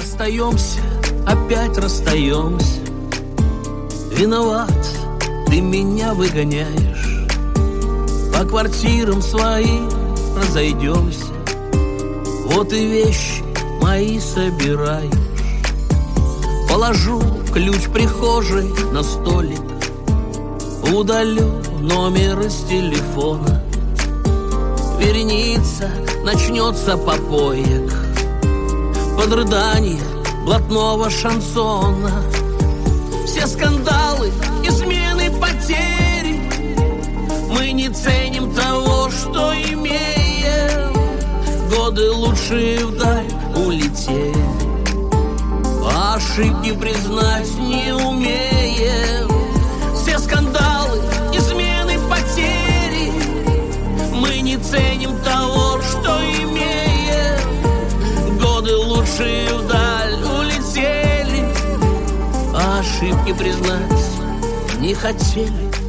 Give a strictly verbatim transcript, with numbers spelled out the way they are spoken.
расстаемся, опять расстаемся. Виноват, ты меня выгоняешь. По квартирам своим разойдемся. Вот и вещи мои собираешь. Положу ключ в прихожей на столик. Удалю номер из телефона. Вереница, начнется попоек под рыдание блатного шансона. Все скандалы, измены, потери. Мы не ценим того, что имеем. Годы лучшие вдаль улетели. Ошибки признать не умеем. Все скандалы, измены, потери. Мы не ценим того, что имеем. Годы лучшие вдаль улетели. Ошибки признать не хотели.